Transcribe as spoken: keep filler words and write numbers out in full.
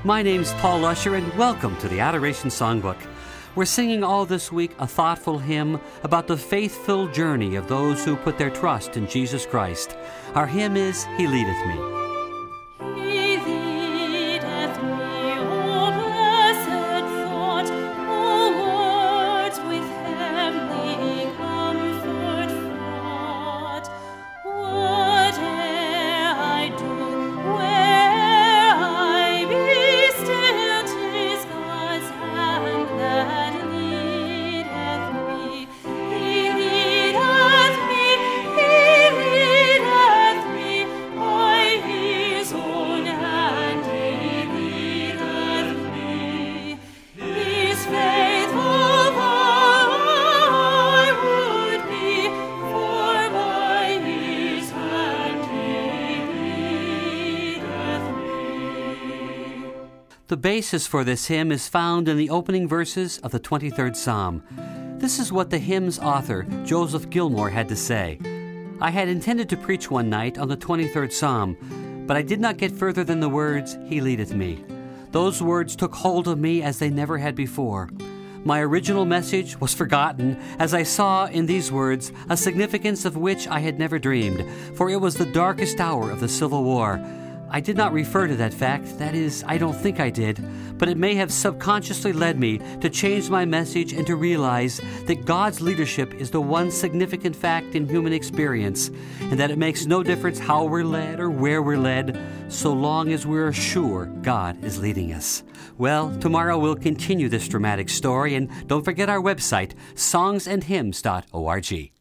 My name's Paul Usher, and welcome to the Adoration Songbook. We're singing all this week a thoughtful hymn about the faith-filled journey of those who put their trust in Jesus Christ. Our hymn is He Leadeth Me. The basis for this hymn is found in the opening verses of the twenty-third Psalm. This is what the hymn's author, Joseph Gilmore, had to say. I had intended to preach one night on the twenty-third Psalm, but I did not get further than the words, He leadeth me. Those words took hold of me as they never had before. My original message was forgotten as I saw in these words a significance of which I had never dreamed, for it was the darkest hour of the Civil War. I did not refer to that fact, that is, I don't think I did, but it may have subconsciously led me to change my message and to realize that God's leadership is the one significant fact in human experience, and that it makes no difference how we're led or where we're led, so long as we're sure God is leading us. Well, tomorrow we'll continue this dramatic story, and don't forget our website, songs and hymns dot org.